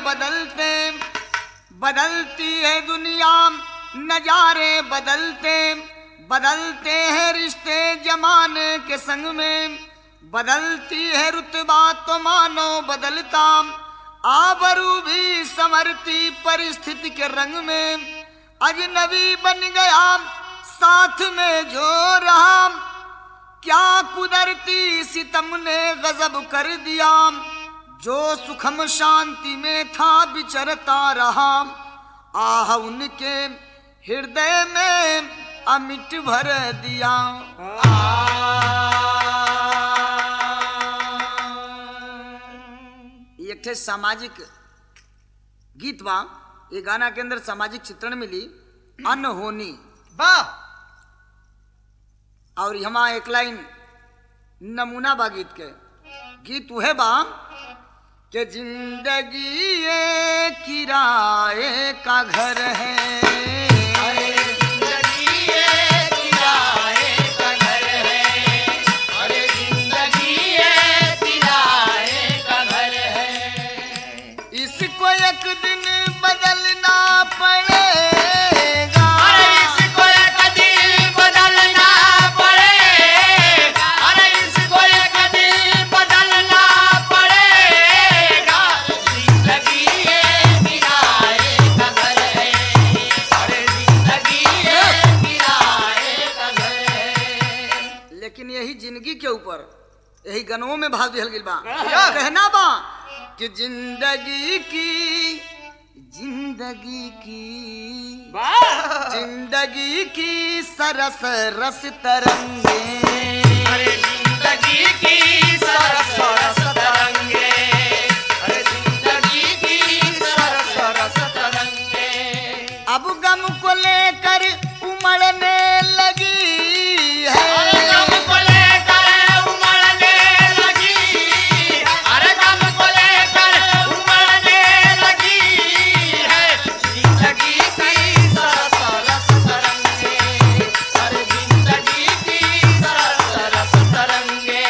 बदलते, बदलती है दुनिया, नजारे बदलते, बदलते हैं रिश्ते जमाने के संग में, बदलती है रुतबा तो मानो बदलता, आबरू भी संवरती परिस्थिति के रंग में। अजनबी बन गया साथ में जो रहा, क्या कुदरती सितम ने गजब कर दिया, जो सुखम शांति में था विचरता रहा, आह उनके हृदय में अमिट भर दिया। एक ठे सामाजिक गीत बा, ये गाना के अंदर सामाजिक चित्रण मिली अनहोनी वाह। और यहाँ एक लाइन नमूना बा गीत के। गीत वह बा कि जिंदगी ये किराए का घर है, एक दिन बदलना पड़ेगा, अरे इसको एक दिन बदलना पड़ेगा, अरे इसको एक दिन बदलना पड़ेगा, जिंदगी ये किराए का घर है, अरे जिंदगी ये किराए का घर है। लेकिन यही जिंदगी के ऊपर यही गनों में भाव दिहल गिल बा, कहना बा कि जिंदगी की जिंदगी की सरस रस तरंगे, अरे जिंदगी की सरस रस तरंगे, अरे जिंदगी की सरस रस तरंगे। अब गम को लेकर उमड़ने लगी है, अरे गम को लेकर उमड़ने लगी, अरे गम को लेकर उमड़ने लगी है, जिंदगी की सरस रस तरंगे, अरे जिंदगी की सरस रस तरंगे।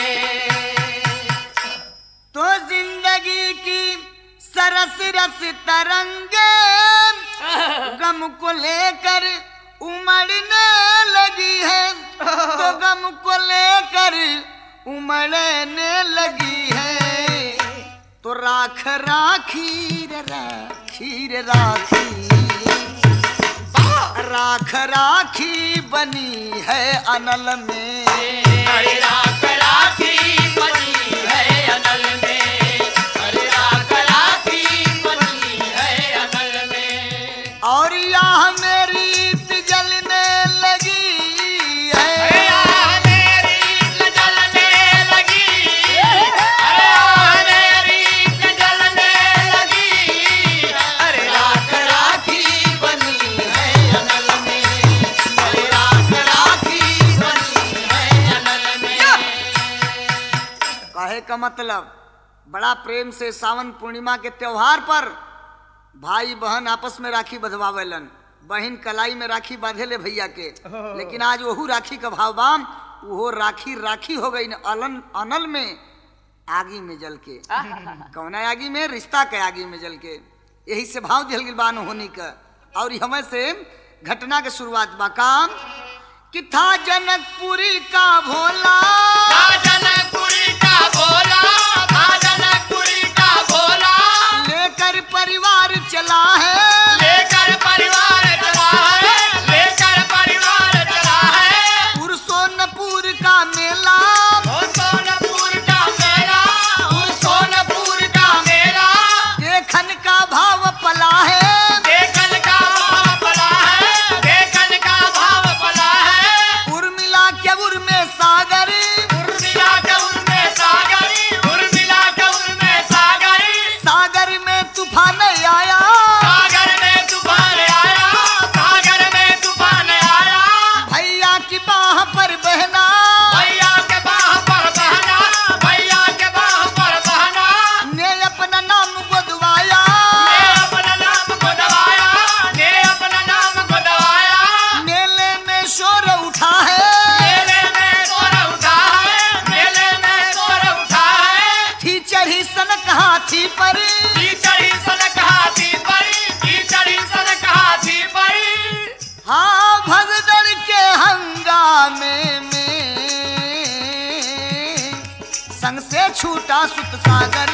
तो जिंदगी की सरस रस तरंगे गम को लेकर उमड़ने लगी है, तो गम को लेकर उमड़ने लगी है, तो राख राखी रे राखी रे राखी, राख राखी बनी है अनल में, अरे राख राखी बनी है अनल में, अरे राख राखी बनी है अनल में। और यहाँ मेरी जलने लगी है, अरे यहाँ मेरी जलने लगी, अरे यहाँ मेरी जलने लगी, अरे राख राखी बनी है अनल में, अरे राख राखी बनी है अनल में। कहे का मतलब बड़ा प्रेम से सावन पूर्णिमा के त्योहार पर भाई बहन आपस में राखी बंधवावेलन, बहन कलाई में राखी बांधे ले भैया के, लेकिन आज वहू राखी का भाव बाम, वो राखी राखी हो गई अलन अनल में आगी में जल के। कौना आगी में? रिश्ता के आगी में जल के। यही से भाव दिल गिल बान होनी का। और हमें से घटना के शुरुआत बा काम कि था जनकपुरी का भोला, जनकपुरी का भोला, जनकपुरी का भोला, लेकर परिवार चला है, लेकर परिवार चला है, लेकर परिवार चला है। सोनपुर का मेला, सोनपुर का मेला, सोनपुर का मेला, देखन का भाव पला है, देखन का भाव पला है, देखन का भाव पला है। उर्मिला के उर में सागर, उर्मिला के उर में सागर, उर्मिला के उर में सागर, सागर में तूफान आया, सागर में तूफान आया, सागर में तूफान आया। भैया की बाह पर बहना, भैया के बाह पर बहना, भैया के बाह पर बहना, ने अपना नाम गोदवाया, ने अपना नाम को दबाया, ने अपना नाम को दबाया। मेले में शोर उठा है, मेले में शोर उठा है, मेले में शोर उठा है। थी चढ़ी सनक हाथी पर, चढ़ी सनक से छूटा सुत सागर।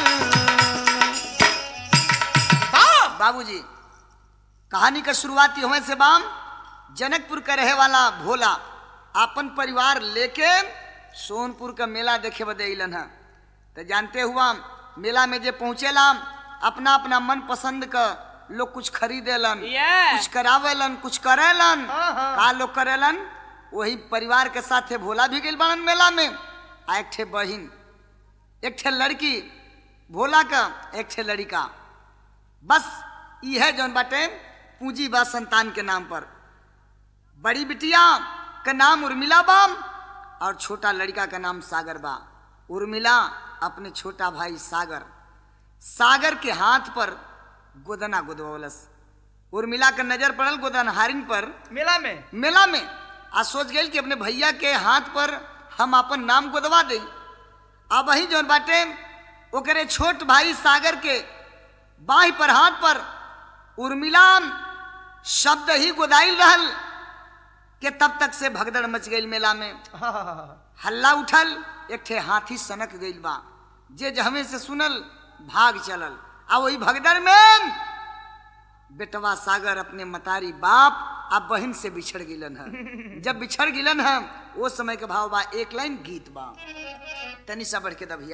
बाबूजी कहानी का शुरुआती होने से बाम जनकपुर का रहे वाला भोला अपन परिवार लेके सोनपुर का मेला देखे बदे अलन है। तो जानते हुआ मेला में जे पहुंचेला अपना अपना मन पसंद का लोग कुछ खरीदेलन, कुछ करावेलन, कुछ करेलन। का लोग करेलन वही परिवार के साथ भोला भी गइल बाड़न मेला में। आ एक ठे बहिन, एक ठे लड़की, भोला का एक ठे लड़का, बस यह जौन बाटे पूंजी बा संतान के नाम पर। बड़ी बिटिया का नाम उर्मिला बा और छोटा लड़का का नाम सागर बा। उर्मिला अपने छोटा भाई सागर, सागर के हाथ पर गोदना गुदवलस। उर्मिला का नजर पड़ल गोदनहारिन पर मेला में आ सोच गई कि अपने भैया के हाथ पर हम अपन नाम गोदवा दे। अब वही जौन बाटे ओकरे छोट भाई सागर के बाही पर हाथ पर उर्मिला शब्द ही गोदाइल रहल के तब तक से भगदड़ मच गई मेला में। हल्ला उठल, एक ठे हाथी सनक गइल बा, जे जहमे से सुनल भाग चलल। आ वही भगदड़ में बेटवा सागर अपने मतारी बाप आ बहन से बिछड़ गिलन है। जब बिछड़ गिलन है वो समय के भाव बा, एक लाइन गीत बा, तनी सा बढ़ के दबिया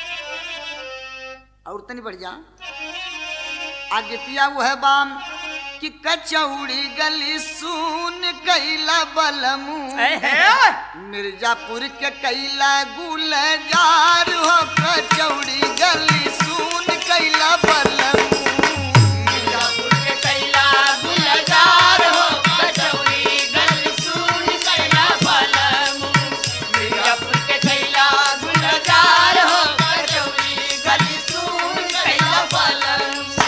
और तनी बढ़ जा आगे तिया वो है बाम कि कचौड़ी गली सुन कैला बलमू मिर्जापुर के कैला गुलजार हो। कचौड़ी गली सुन कैला बलमू मिर्जापुर के कैला गुलजार हो। कचौड़ी गली सुन कैला बलमू मिर्जापुर के कैला गुलजार हो। कचौड़ी गली सुन कैला बलमू।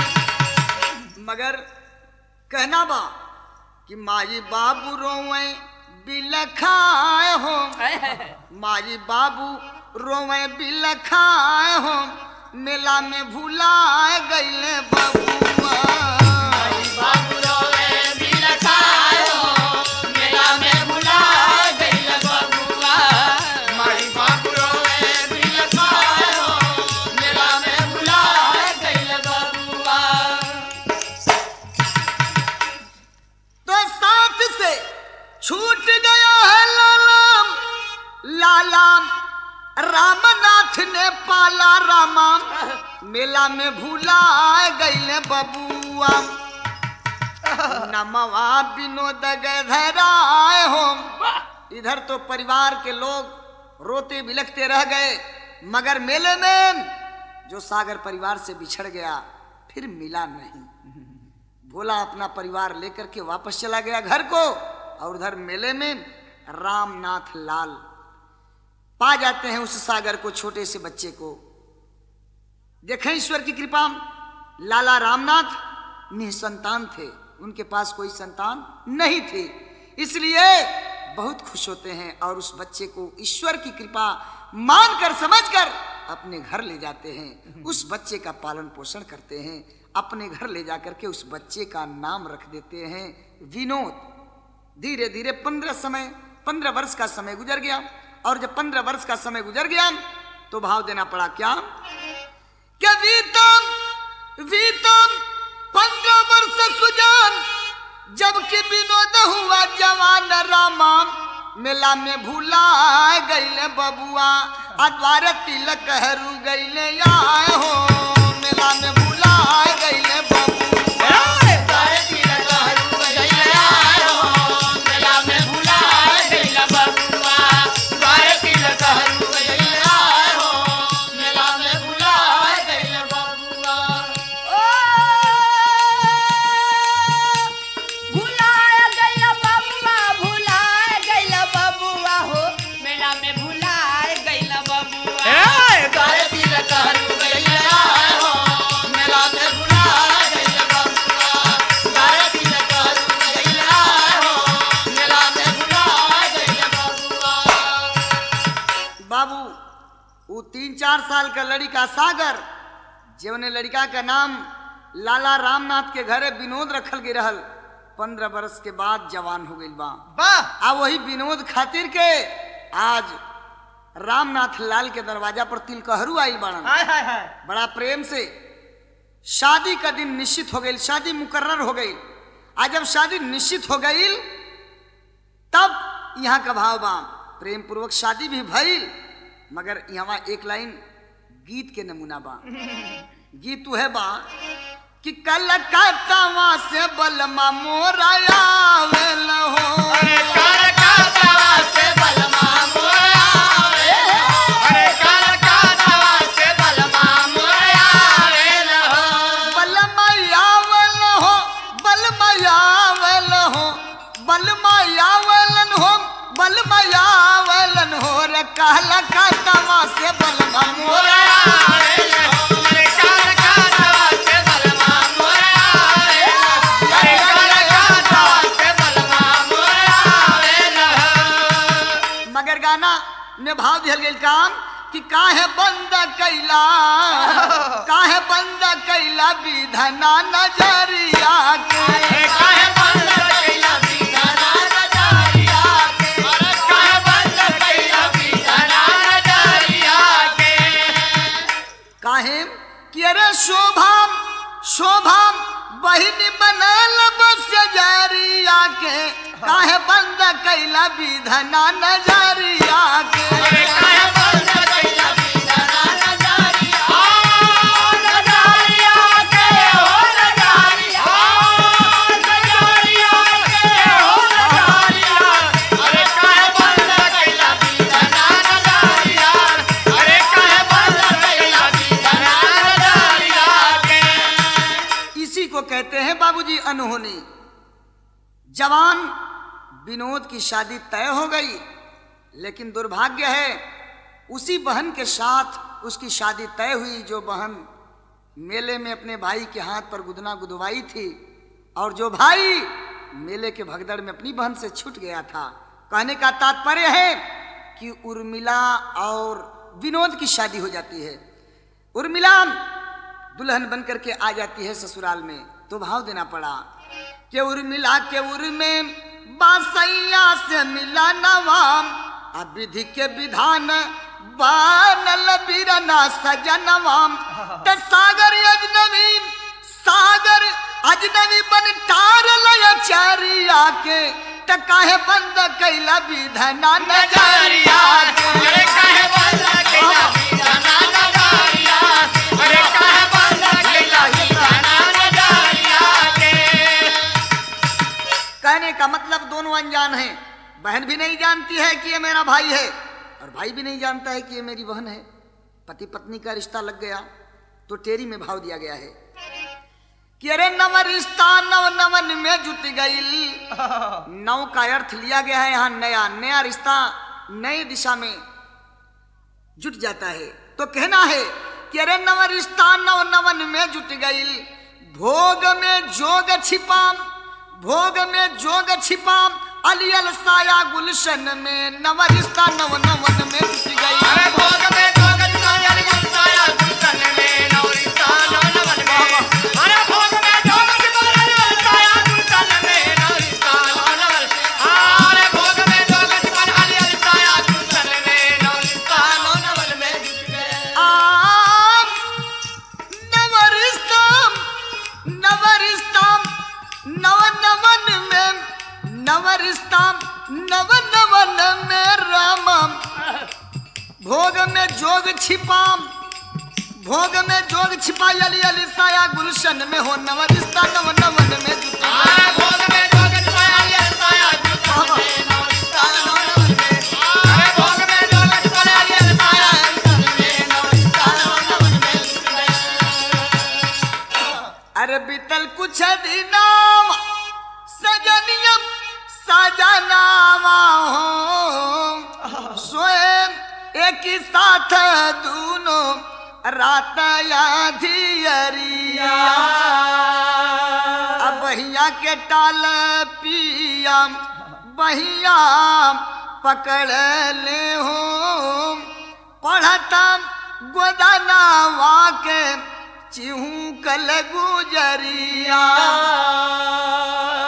मगर कहना बा कि माई बाबू रोवे बिलखाए हो, माई बाबू रोवे बिलखाए हो, मेला में भुलाए गईले बबुआ। माई बाबू रोवे बिलखाए हो, मेला में भुलाए गईले बबुआ। माई बाबू रोवे बिलखाए हो, मेला में भुलाए गईले बबुआ। तो साथ से छूट गया है लालाम रामनाथ ने पाला रामा, मेला में भूला गईले बबुआ। नमवा विनोद गधराए हो। इधर तो परिवार के लोग रोते बिलखते रह गए, मगर मेले में जो सागर परिवार से बिछड़ गया फिर मिला नहीं। भोला अपना परिवार लेकर के वापस चला गया घर को और उधर मेले में रामनाथ लाल पा जाते हैं उस सागर को, छोटे से बच्चे को। देखें ईश्वर की कृपा, लाला रामनाथ निसंतान थे, उनके पास कोई संतान नहीं थी, इसलिए बहुत खुश होते हैं और उस बच्चे को ईश्वर की कृपा मानकर समझकर अपने घर ले जाते हैं। उस बच्चे का पालन पोषण करते हैं, अपने घर ले जाकर के उस बच्चे का नाम रख देते हैं विनोद। धीरे धीरे 15 वर्ष का समय गुजर गया और जब 15 वर्ष का समय गुजर गया तो भाव देना पड़ा क्या कि वीतम 15 वर्ष सुजान, जबकि विनोद हुआ जवान रामा, मेला में भूला गईले बबुआ। अद्वार तिलक हरू गईले आए हो, मेला में भूला गईले बबुआ। बाबू वो 3-4 साल का लड़का सागर, जवने लड़का का नाम लाला रामनाथ के घरे विनोद रखल गई रहल, 15 वर्ष के बाद जवान हो गई बा। आ वही विनोद खातिर के आज रामनाथ लाल के दरवाजा पर तिलकहरू आई बाड़न। हाय हाय हाय बड़ा प्रेम से शादी का दिन निश्चित हो गई, शादी मुकर्रर हो गई। आज जब शादी निश्चित हो गई तब यहाँ का भाव बा, प्रेम पूर्वक शादी भी भइल, मगर यहाँ एक लाइन गीत के नमूना बा। गीत है बा कि कलकत्ता से बलमा मोरा आवेल हो, अरे कलकत्ता से बलमा मोरा आवेल हो, अरे कलकत्ता से बलमा मोरा आवेल हो, बलमा आवेल हो, बलमा आवेल हो, बलमा आवेलन हो, बलमा आवेलन हो रे कलकत्ता से बलमा मोरा आवेल हो, अरे कलकत्ता से बलमा मोरा आवेल हो, अरे कलकत्ता से बलमा मोरा आवेल हो। मगर गाना में भाव दिया गया काम कि काहे बंद कैला, काहे बंद कैला विधना नजरिया के, अरे काहे बंद कैला विधना नजरिया के, अरे काहे बंद कैला विधना नजरिया के, काहे कि अरे शोभाम शोभाम बहिनी बनल बस जरिया के, काहे बंद कैला विधना नजरिया के, अरे काहे बंद कैला विधना नजरिया, ओ नजरिया के, ओ नजरिया, ओ नजरिया के, ओ नजरिया, अरे काहे बंद कैला विधना नजरिया, अरे काहे बंद कैला विधना नजरिया के। इसी को कहते हैं बाबूजी अनहोनी। जवान विनोद की शादी तय हो गई, लेकिन दुर्भाग्य है उसी बहन के साथ उसकी शादी तय हुई जो बहन मेले में अपने भाई के हाथ पर गुदना गुदवाई थी, और जो भाई मेले के भगदड़ में अपनी बहन से छूट गया था। कहने का तात्पर्य है कि उर्मिला और विनोद की शादी हो जाती है। उर्मिला दुल्हन बनकर के आ जाती है ससुराल में, तो भाव देना पड़ा कि उर्मिला के उर में बासैया से मिला नवाम, अब विधि के विधान बानल बिरना सजनवाम, त सागर अजनबी बन टार लय चारिया के, त काहे बंद कैला विधना नजरिया के, अरे काहे बंद कैला विधना नजरिया, अरे काहे बंद कैला विधना नजरिया के। कहने का मतलब दोनों अनजान हैं। बहन भी नहीं जानती है कि ये मेरा भाई है, और भाई भी नहीं जानता है कि ये मेरी बहन है। पति पत्नी का रिश्ता लग गया तो टेरी में भाव दिया गया है कि अरे नव रिश्ता नव नवन में जुट गई। नव का अर्थ लिया गया है यहाँ नया, नया रिश्ता नए दिशा में जुट जाता है। तो कहना है कि अरे नव रिश्ता नव नवन में जुट गई, भोग में जोग छिपाम, भोग में जोग छिपाम, अलियल साया गुलशन में नव रिश्ता नव नवन में जुट गई। अरे भोग में जोग छिपाया गुलसाया गुलशन में नव रिश्ता नव नवन में, अरे भोग में जोग छिपाया गुलसाया गुलशन में नव रिश्ता नव नवन, अरे भोग में जोग छिपाया गुलसाया गुलशन में नव रिश्ता नव नवन में जुट गए। नव रिश्ता नव रिश्ता नव नवन में, नव रिश्ता नव नवन में रामम, भोग में जोग छिपाम, भोग में जोग छिपाई अली अली साया गुलशन में हो नव रिश्ता नव नवन में जुट गई। अरे भोग में जोग छिपाया गुलसाया गुलशन में नव रिश्ता नव नवन में, अरे भोग में जोग छिपाया गुलसाया गुलशन में नव रिश्ता नव नवन में जुट गए। अरे बीतल कुछ दिनाम सजनियम सजनावा हो, स्वयं एक ही साथ दूनो रात याधियरिया, अब बहिया के टाल पिया बहिया पकड़ ले हो, पढ़ता गोदनावा के चिहू कल गुजरिया।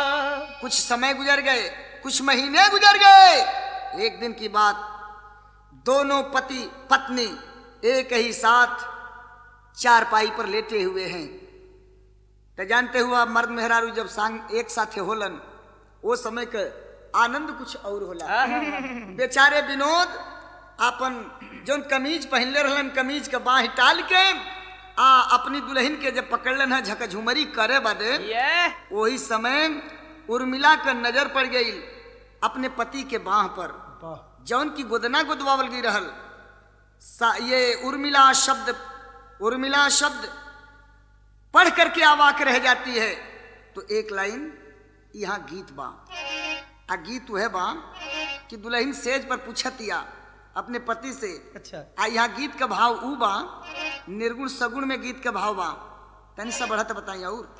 कुछ समय गुजर गए, कुछ महीने गुजर गए। एक दिन की बात, दोनों पति पत्नी एक ही साथ चारपाई पर लेटे हुए हैं। तो जानते हुआ मर्द मेहरारू जब सांग एक साथ होलन वो समय का आनंद कुछ और होला। बेचारे विनोद अपन जोन कमीज पहनले रहलन कमीज के बाह टाल के अपनी दुल्हन के जब पकड़लन है झकझुमरी करे बदे वही समय उर्मिला का नजर पड़ गई अपने पति के बाह पर जौन की गोदना गोदवावल गई रहल। ये उर्मिला शब्द पढ़ करके आवाक रह जाती है। तो एक लाइन यहाँ गीत बा आ गीत वह बा कि दुल्हन सेज पर पूछतिया अपने पति से। अच्छा। आ यहाँ गीत का भाव ऊ बा निर्गुण सगुण में गीत का भाव बा तनी सा बढ़त बताइए और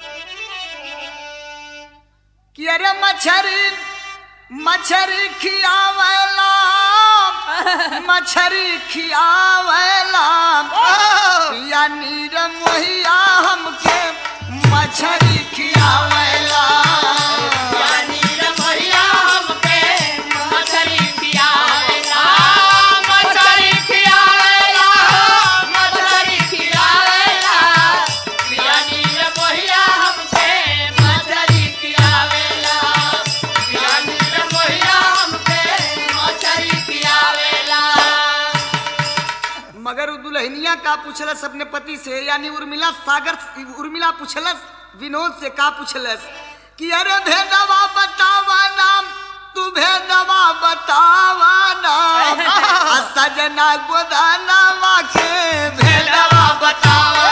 कि अरे मछरी खियावला पिया नीर मोहिया हमके मछरी खियावला दुल्हनिया का पूछलस अपने पति से यानी उर्मिला पूछलस विनोद से का पूछलस कि अरे भेदवा बतावा नाम तू भेदवा बतावा नाम सजना गोदाना के भेदवा बतावा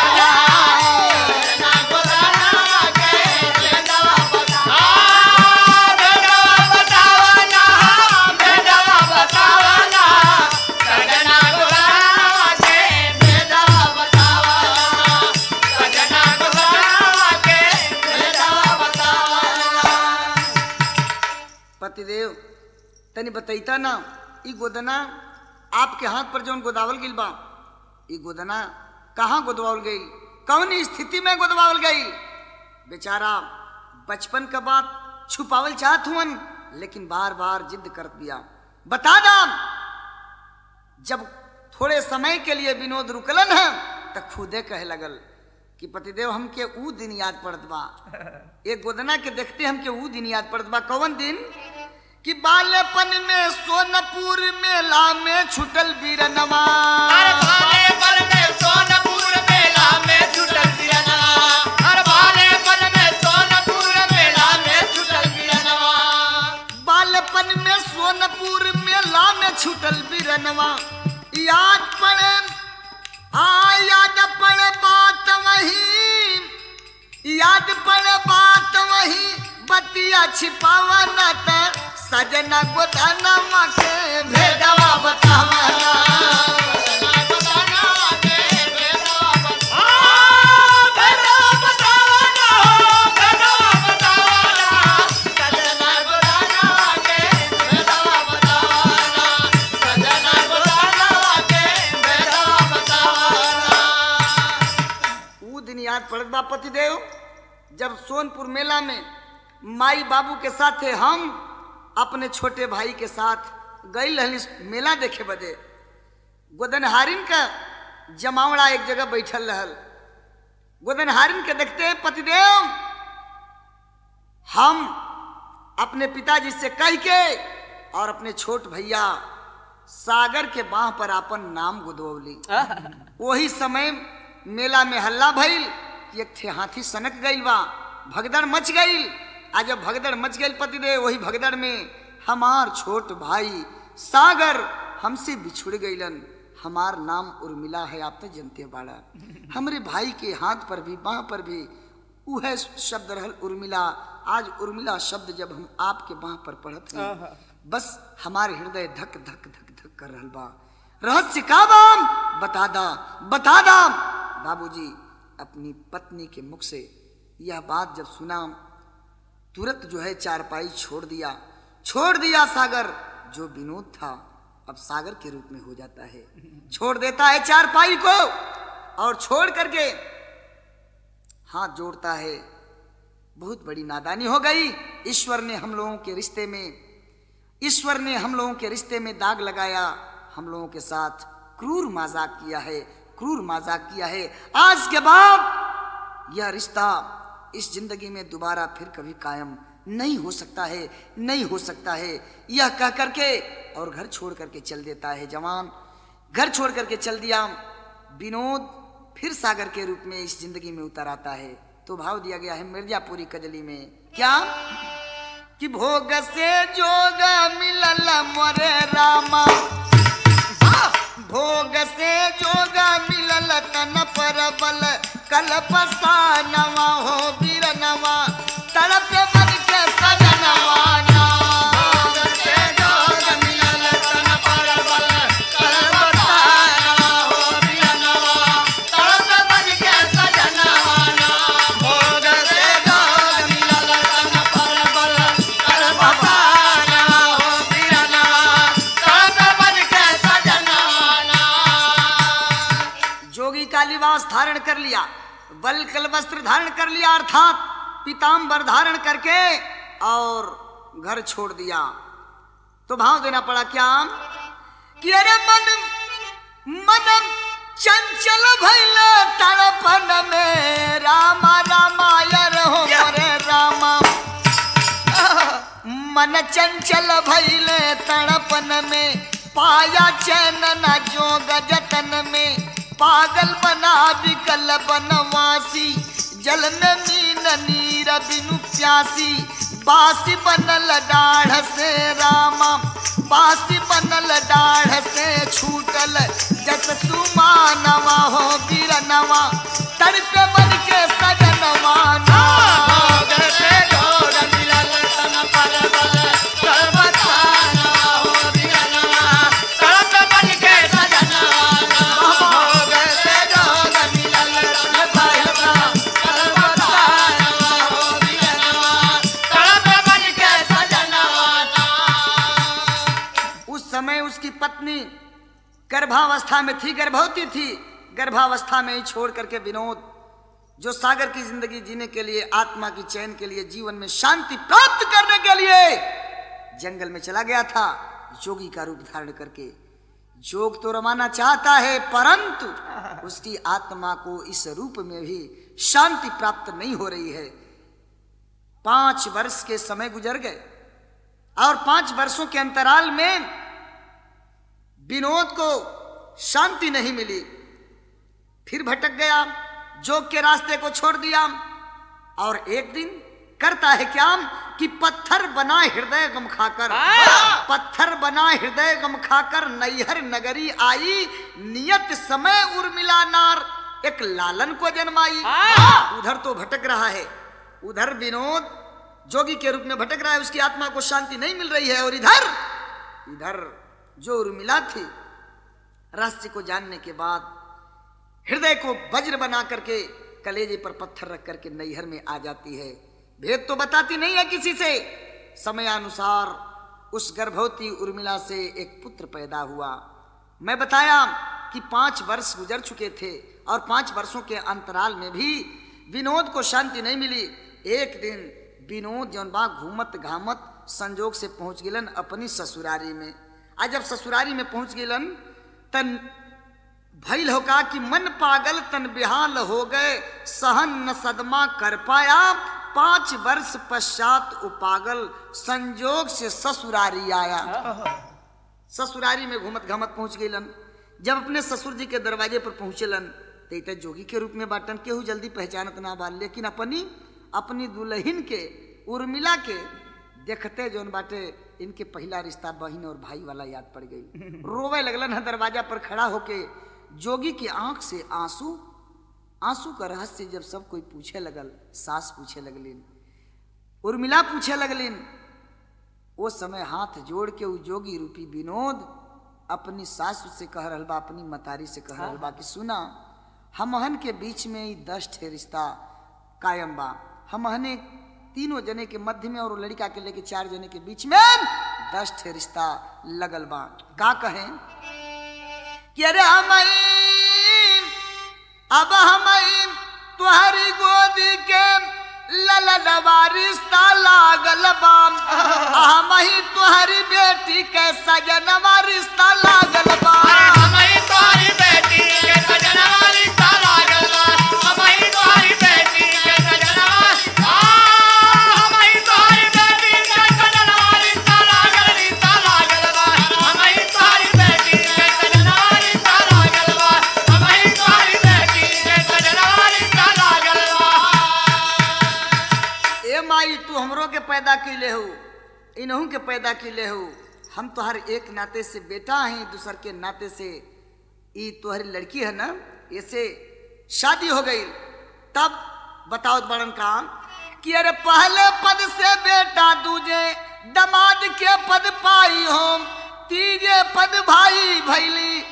पतिदेव तनी बताइता ना ई गोदना आपके हाथ पर जौन गोदावल गई बा ई गोदना कहाँ गोदवावल गई कौन स्थिति में गोदवावल गई। बेचारा बचपन का बात छुपावल चाहत हुन लेकिन बार बार जिद कर दिया बता दा। जब थोड़े समय के लिए विनोद रुकलन है तो खुदे कहे लगल कि पतिदेव हमके ऊ दिन याद पड़त बा एक गोदना के देखते हमके ऊ दिन याद पड़त बा। कौन दिन कि बालेपन में सोनपुर मेला में छुटल बीरनवा बालेपन में सोनपुर मेला में छुटल बीरनवा याद पड़े बात वही बतिया छिपावा ना था सजना गोदाना के भेदवा बतावा याद पड़त बा पतिदेव जब सोनपुर मेला में माई बाबू के साथ थे हम अपने छोटे भाई के साथ गई रहली मेला देखे बदे। गोदनहारिन का जमावड़ा एक जगह बैठल रहल। गोदनहारिन के देखते हैं पतिदेव हम अपने पिताजी से कह के और अपने छोट भैया सागर के बाह पर अपन नाम गोदवली। वही समय मेला में हल्ला भइल एक थे हाथी सनक गईल बा भगदड़ मच गईल। आज जब भगदड़ मच गईल पतिदेव वही भगदड़ में हमार छोट भाई सागर हमसे बिछुड़ गईलन। हमार नाम उर्मिला है आप तो जनते बाड़ा। हमरे भाई के हाथ पर भी बाह पर भी वह शब्द रहल उर्मिला। आज उर्मिला शब्द जब हम आपके बाह पर पढ़त हैं बस हमारे हृदय धक धक धक धक कर रहल बा। रहस्य का बाम बता दा। बाबूजी अपनी पत्नी के मुख से यह बात जब सुना तुरंत जो है चारपाई छोड़ दिया सागर जो विनोद था अब सागर के रूप में हो जाता है। छोड़ देता है चारपाई को और छोड़ करके हाथ जोड़ता है। बहुत बड़ी नादानी हो गई। ईश्वर ने हम लोगों के रिश्ते में दाग लगाया। हम लोगों के साथ क्रूर मजाक किया है, क्रूर मजाक किया है। आज के बाद यह रिश्ता इस जिंदगी में दोबारा फिर कभी कायम नहीं हो सकता है, नहीं हो सकता है। यह कह करके और घर छोड़ करके चल देता है जवान। घर छोड़ करके चल दिया। विनोद फिर सागर के रूप में इस जिंदगी में उतर आता है। तो भाव दिया गया है मिर्जापुरी कजली में, क्या कि भोग से जोग मिलल मोरे रामा, भोग से जोग मिलल तन पर बल कल्पसा नवा हो बीरनवा तड़प बन के सजनवा ना। भोग से जोग मिलल तन पर बल कल्पसा नवा हो बीरनवा तड़प बन के सजनवा ना। भोग से जोग मिलल तन पर बल कल्पसा नवा हो बीरनवा तड़प बन के सजनवा ना। जोगी का लिबास धारण कर लिया, बल कल वस्त्र धारण कर लिया, अर्थात पीताम्बर धारण करके और घर छोड़ दिया। तो भाव देना पड़ा क्या कि अरे मन मन चंचल भइल तड़पन में रामा रामायर हो मोरे रामा। मन चंचल भइल तड़पन में पाया चैन न जोग जतन में। पागल बना विकल बनवासी जल में मीन नीर बिनु प्यासी। बासी बनल डाढ़ से रामा, बासी बनल डाढ़ से छूटल जस सुमानवा हो बीरनवा तड़प बन के सजनवा ना। भोग से जोग मिलल तन पर बल कल्पसाना हो बीरनवा तड़प बन के सजनवा ना। भोग से जोग मिलल तन पर बल कल्पसाना हो बीरनवा तड़प बन के सजनवा ना। उस समय उसकी पत्नी गर्भावस्था में थी, गर्भवती थी। गर्भावस्था में ही छोड़ करके विनोद जो सागर की जिंदगी जीने के लिए, आत्मा की चैन के लिए, जीवन में शांति प्राप्त करने के लिए जंगल में चला गया था जोगी का रूप धारण करके। जोग तो रमाना चाहता है परंतु उसकी आत्मा को इस रूप में भी शांति प्राप्त नहीं हो रही है। 5 वर्ष के समय गुजर गए और 5 वर्षों के अंतराल में विनोद को शांति नहीं मिली। फिर भटक गया, जोग के रास्ते को छोड़ दिया और एक दिन करता है क्या कि पत्थर बना हृदय गम खाकर, पत्थर बना हृदय गम खाकर नैहर नगरी आई। नियत समय उर्मिला नार एक लालन को जन्माई। उधर तो भटक रहा है, उधर विनोद जोगी के रूप में भटक रहा है, उसकी आत्मा को शांति नहीं मिल रही है। और इधर जो उर्मिला थी रास्ते को जानने के बाद हृदय को वज्र बना करके कलेजे पर पत्थर रख करके नैहर में आ जाती है। भेद तो बताती नहीं है किसी से। समयानुसार उस गर्भवती उर्मिला से एक पुत्र पैदा हुआ। मैं बताया कि 5 वर्ष गुजर चुके थे और 5 वर्षों के अंतराल में भी विनोद को शांति नहीं मिली। एक दिन विनोद जौन बा घूमत घामत संजोग से पहुंच गिलन अपनी ससुरारी में। आज जब ससुरारी में पहुंच गिलन तन भइल हो का कि मन पागल तन बेहाल हो गए, सहन न सदमा कर पाया। 5 वर्ष पश्चात उपागल संजोग से ससुरारी आया। ससुरारी में घूमत घामत पहुंच गईलन। जब अपने ससुर जी के दरवाजे पर पहुंचलन तो जोगी के रूप में बाटन केहू जल्दी पहचानत ना बाल, लेकिन अपनी दुल्हन के उर्मिला के देखते जौन बाटे इनके पहला रिश्ता बहन और भाई वाला याद पड़ गई। रोवे लगलन है दरवाजा पर खड़ा होके। जोगी की आंख से आंसू का रहस्य जब सब कोई पूछे लगल, सास पूछे लगलिन, उर्मिला पूछे लगलिन, वो समय हाथ जोड़ के उ जोगी रूपी विनोद अपनी सास से कह रहल बा, अपनी मतारी से कह रहल बा कि सुना हमहन के बीच में ही 10 ठे रिश्ता कायम बा। हमहने 3 जने के मध्य में और लड़का के लेके 4 जने के बीच में 10 ठे रिश्ता लगल बा। का कहें कि अरे अब हम तुम्हारी गोदी के सुगनवा रिश्ता लागल बाम हम ही तुहरी बेटी के सजनवा रिश्ता लागल बा हमारी तुम्हारी बेटी के सजनवा रिश्ता लागल बा हमारी तुम्हारी बेटी के सजनवा हमारी तुम्हारी बेटी के सजनवा रिश्ता लागल बा हमारी तुम्हारी बेटी के सजनवा रिश्ता लागल बा हमारी तुम्हारी बेटी के सजनवा रिश्ता लागल बा। ए माई तू हमरो के पैदा कैले हो इनहू के पैदा कैले हो हम तोहर एक नाते से बेटा हैं दूसर के नाते से ई तोहरी लड़की है ना ऐसे शादी हो गई तब बताओ बड़न काम कि अरे पहले पद से बेटा दूजे दमाद के पद पाई हो तीजे पद भाई भैली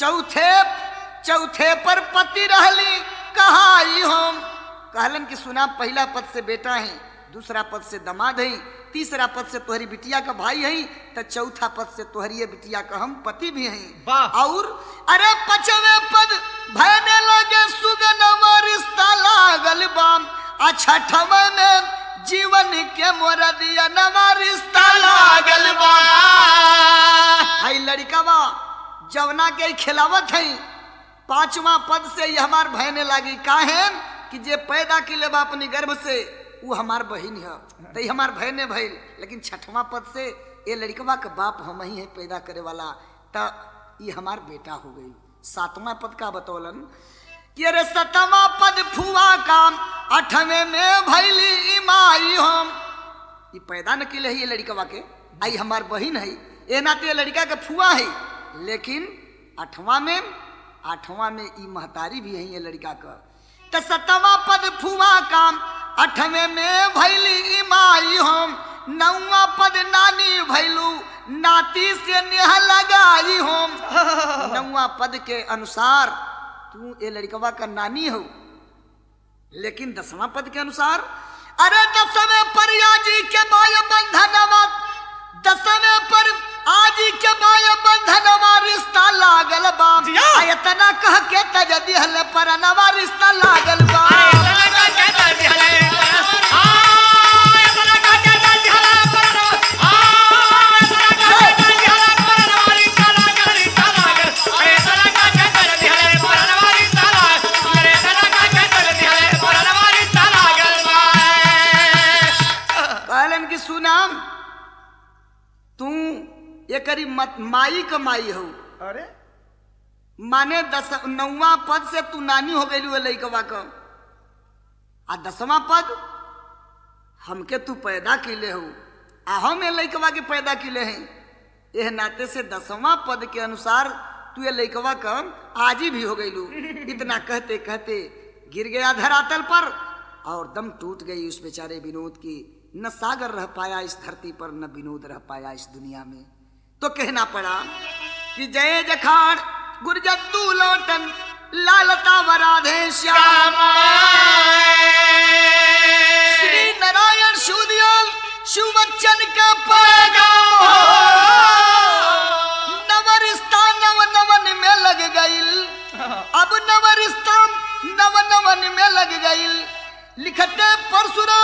चौथे पर पति रहली कहाई हो कहलन कि सुना पहला पद से बेटा है दूसरा पद से दमाद है तीसरा पद से तोहरी बिटिया का भाई है तो चौथा पद से तोहरी बिटिया का हम पति भी हैं और अरे पचवे पद भयने लगे सुगनवा रिश्ता लागल बाम छठवे में जीवन के मोरदिया नवा रिश्ता लागल बा हाई लड़कावा जवना के खिलावत है पांचवा पद से ये हमार भयने लागी काहे कि जे पैदा किले बा अपनी गर्भ से वो हमार बहन है तो हमार बहने भइल लेकिन छठवां पद से ये लड़कवा के बाप हम ही है पैदा करे वाला तो ये हमार बेटा हो गई। सातवां पद का बतौलन कि अरे सतवां पद फुआ काम आठवें में भैली इमाई हम ये पैदा न किले है ये लड़कवा के आई हमार बहन है ये नाते लड़का के फुआ है लेकिन आठवां में ई महतारी भी है ये लड़का का तो सतवां पद फुआ काम आठवें में भैली इमाई हम नौवां पद नानी भैलू नाती से नेह लगाई हम नौवां पद के अनुसार तू ये लड़कवा का नानी हो लेकिन 10वां पद के अनुसार अरे 10वें पर आजी के माय बंधनवा 10वें पर आजी के माय बंधनवा रिश्ता लागल बा इतना कह के तजदी हले पर नवा रिश्ता लागल बा सुनाम तू ये करी माई का माई हो अरे माने 9वां पद से तू नानी हो गई लड़कवा का आ 10वां पद हमके तू पैदा किले हो आ हम ये लड़कवा के पैदा किले हैं यह नाते से 10वां पद के अनुसार तू ये लड़कवा का आजी भी हो गई। इतना कहते कहते गिर गया धरातल पर और दम टूट गई उस बेचारे विनोद की। न सागर रह पाया इस धरती पर न विनोद रह पाया इस दुनिया में तो कहना पड़ा कि जय जखाड़ गुरजद्दू लौटन लालता वराधे श्याम श्री नारायण सुदियल सुवचन का पैगाम नवरिश्ता नवन में लग गईल अब नवरिश्ता नवन में लग गईल लिखते परशुराम